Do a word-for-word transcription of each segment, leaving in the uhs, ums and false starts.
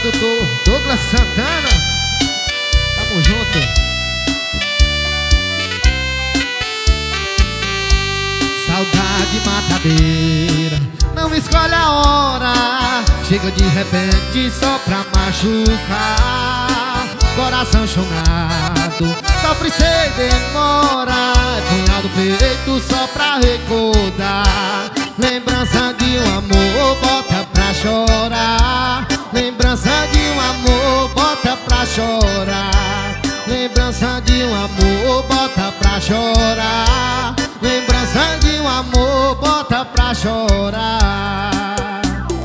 produtor Douglas Santana. Tamo junto. Saudade matadeira, não escolhe a hora, chega de repente só pra machucar. Coração chonado, sofre sem demora, é punhado peito só pra recordar. Lembrança de um amor, bota pra chorar. Lembrança de um amor, bota pra chorar. Lembrança de um amor, bota pra chorar. Lembrança de um amor, bota pra chorar.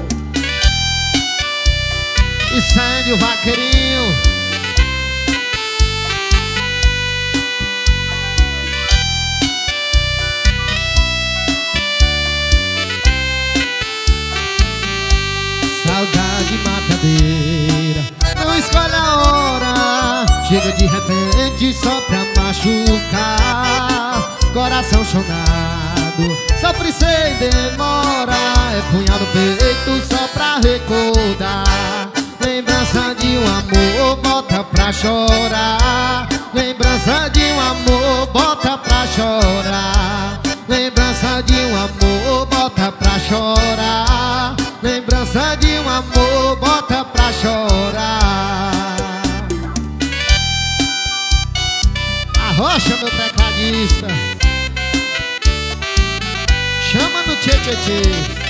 Incende o vaqueirinho. Saudade matadeira, não escolhe a hora, chega de repente só pra machucar. Coração chonado, sofre sem demora, é punhado no peito só pra recordar. Lembrança de um amor, bota pra chorar. Lembrança de um amor, bota pra chorar. Lembrança de um amor, bota pra chorar. Lembrança de um amor, bota pra chorar. Arrocha, meu tecladista, chama no tchê tchê tchê.